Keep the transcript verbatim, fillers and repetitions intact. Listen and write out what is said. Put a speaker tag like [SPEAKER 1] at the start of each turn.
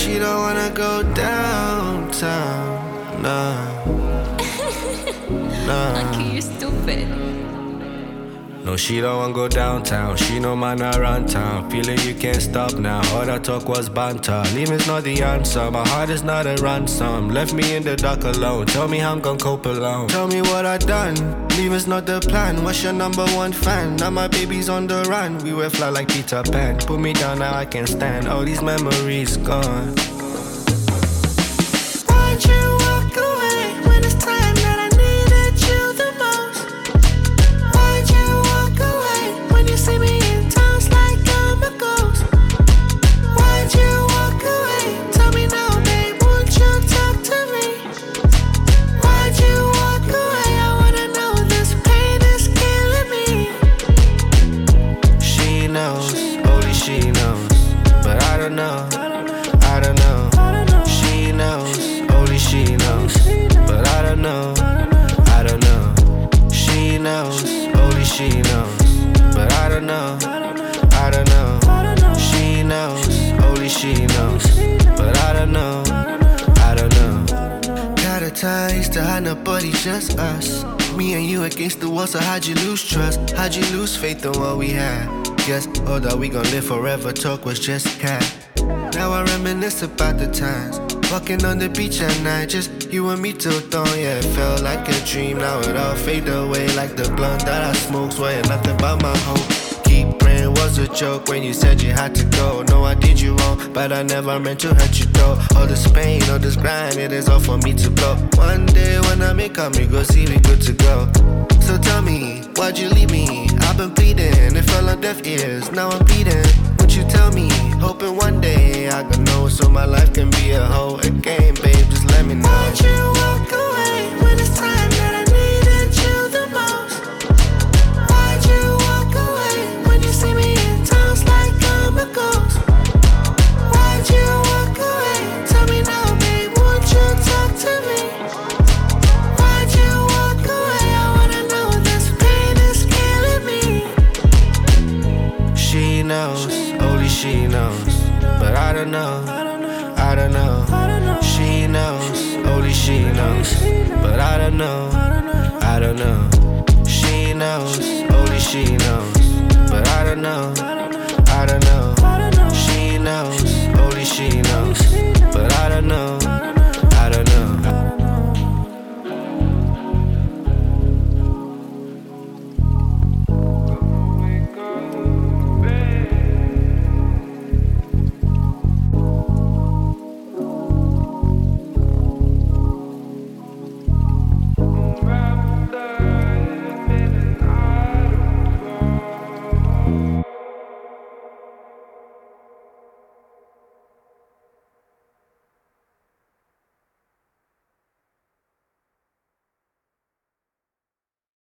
[SPEAKER 1] she don't wanna go downtown. Nah, nah.
[SPEAKER 2] Lucky, you're stupid.
[SPEAKER 1] No, she don't wanna go downtown. She no man around town. Feeling you can't stop now. All that talk was banter. Leaving's not the answer. My heart is not a ransom. Left me in the dark alone. Tell me how I'm gonna cope alone. Tell me what I done. Leaving's not the plan. What's your number one fan? Now my baby's on the run. We will fly like Peter Pan. Put me down, now I can't stand. All these memories gone.
[SPEAKER 3] Why'd you walk away when it's time that I needed you the most? Why'd you walk away when you see me in towns like I'm a ghost? Why'd you walk away? Tell me now, babe, won't you talk to me? Why'd you walk away? I wanna know, this pain is killing me.
[SPEAKER 1] She knows, only she knows. But I don't know, I don't know. She knows, only she knows. But I don't know, I don't know. She knows, only she knows. But I don't know, I don't know. She knows, only she knows. But I don't know, I don't know. Got a taste to hide nobody, just us. Me and you against the wall, so how'd you lose trust? How'd you lose faith in what we had? Guess, oh, that we gon' live forever, talk was just cat. Now I reminisce about the times. Walking on the beach at night, just you and me till dawn. Yeah, it felt like a dream. Now it all fade away like the blunt that I smoke. Swear nothing but my hope. Keep praying was a joke when you said you had to go. No, I did you wrong, but I never meant to hurt you though. All this pain, all this grind, it is all for me to blow. One day when I make up, me go see we good to go. So tell me, why'd you leave me? I've been bleeding, it fell on deaf ears, now I'm bleeding. Won't you tell me? Hoping one day I can know, so my life can be a whole again, babe, just let me know.
[SPEAKER 3] Why'd you walk away when it's time that I needed you the most? Why'd you walk away when you see me in towns like I'm a ghost? Why'd you walk away? Tell me now, babe, won't you talk to me? Why'd you walk away? I wanna know, this pain is killing me.
[SPEAKER 1] She knows, only she knows. But I don't know, I don't know. She knows, only she knows. But I don't know, I don't know. She knows, only she knows. But I don't know.